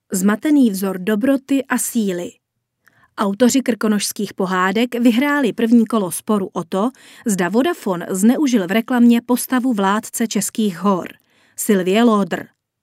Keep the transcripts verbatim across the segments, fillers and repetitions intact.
Zmatený vzor dobroty a síly. Autoři krkonošských pohádek vyhráli první kolo sporu o to, zda Vodafone zneužil v reklamě postavu vládce Českých hor, Sylvie Lodr.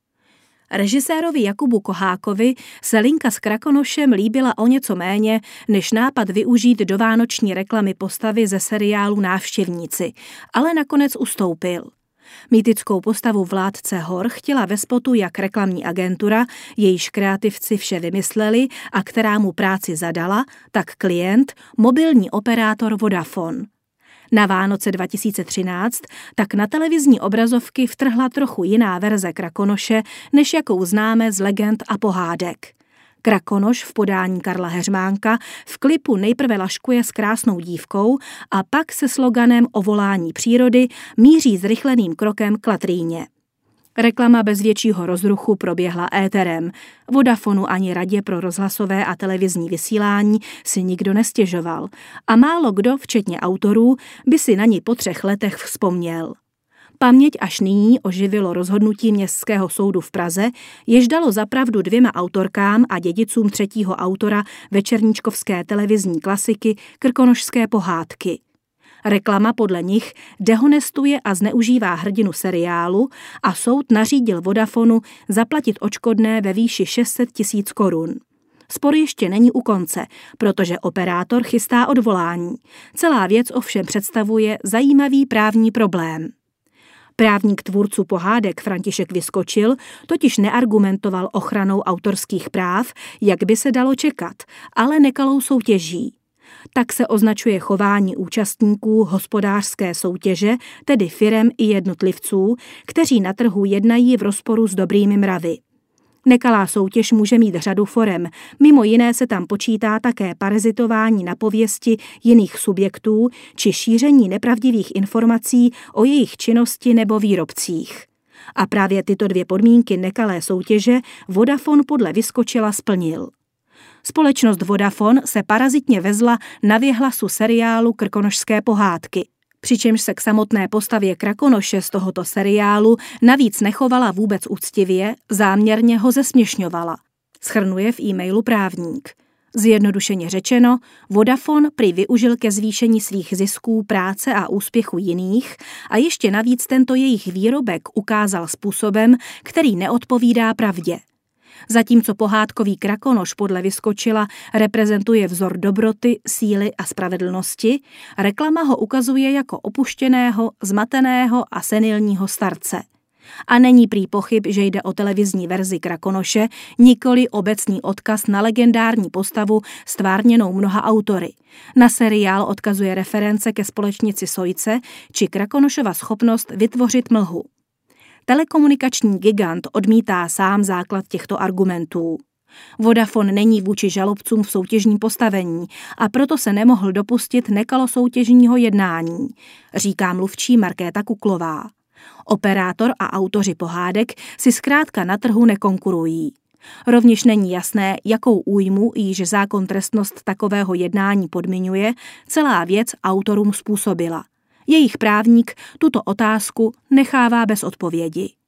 Režisérovi Jakubu Kohákovi se linka s Krakonošem líbila o něco méně, než nápad využít do vánoční reklamy postavy ze seriálu Návštěvníci, ale nakonec ustoupil. Mýtickou postavu vládce hor chtěla ve spotu jak reklamní agentura, jejíž kreativci vše vymysleli a která mu práci zadala, tak klient, mobilní operátor Vodafone. Na Vánoce dva tisíce třináct tak na televizní obrazovky vtrhla trochu jiná verze Krakonoše, než jakou známe z legend a pohádek. Krakonoš v podání Karla Heřmánka v klipu nejprve laškuje s krásnou dívkou a pak se sloganem o volání přírody míří zrychleným krokem k latríně. Reklama bez většího rozruchu proběhla éterem. Vodafonu ani radě pro rozhlasové a televizní vysílání si nikdo nestěžoval a málo kdo, včetně autorů, by si na ní po třech letech vzpomněl. Paměť až nyní oživilo rozhodnutí Městského soudu v Praze, jež dalo za pravdu dvěma autorkám a dědicům třetího autora večerníčkovské televizní klasiky Krkonošské pohádky. Reklama podle nich dehonestuje a zneužívá hrdinu seriálu a soud nařídil Vodafonu zaplatit odškodné ve výši šest set tisíc korun. Spor ještě není u konce, protože operátor chystá odvolání. Celá věc ovšem představuje zajímavý právní problém. Právník tvůrců pohádek František Vyskočil totiž neargumentoval ochranou autorských práv, jak by se dalo čekat, ale nekalou soutěží. Tak se označuje chování účastníků hospodářské soutěže, tedy firem i jednotlivců, kteří na trhu jednají v rozporu s dobrými mravy. Nekalá soutěž může mít řadu forem, mimo jiné se tam počítá také parazitování na pověsti jiných subjektů či šíření nepravdivých informací o jejich činnosti nebo výrobcích. A právě tyto dvě podmínky nekalé soutěže Vodafone podle Vyskočila splnil. Společnost Vodafone se parazitně vezla na věhlasu seriálu Krkonošské pohádky, přičemž se k samotné postavě Krakonoše z tohoto seriálu navíc nechovala vůbec úctivě, záměrně ho zesměšňovala, shrnuje v e-mailu právník. Zjednodušeně řečeno, Vodafone prý využil ke zvýšení svých zisků, práce a úspěchu jiných a ještě navíc tento jejich výrobek ukázal způsobem, který neodpovídá pravdě. Zatímco pohádkový Krakonoš podle Vyskočila reprezentuje vzor dobroty, síly a spravedlnosti, reklama ho ukazuje jako opuštěného, zmateného a senilního starce. A není prý pochyb, že jde o televizní verzi Krakonoše, nikoli obecný odkaz na legendární postavu stvárněnou mnoha autory. Na seriál odkazuje reference ke společnici Sojce či Krakonošova schopnost vytvořit mlhu. Telekomunikační gigant odmítá sám základ těchto argumentů. Vodafone není vůči žalobcům v soutěžním postavení a proto se nemohl dopustit nekalosoutěžního jednání, říká mluvčí Markéta Kuklová. Operátor a autoři pohádek si zkrátka na trhu nekonkurují. Rovněž není jasné, jakou újmu, již zákon trestnost takového jednání podmiňuje, celá věc autorům způsobila. Jejich právník tuto otázku nechává bez odpovědi.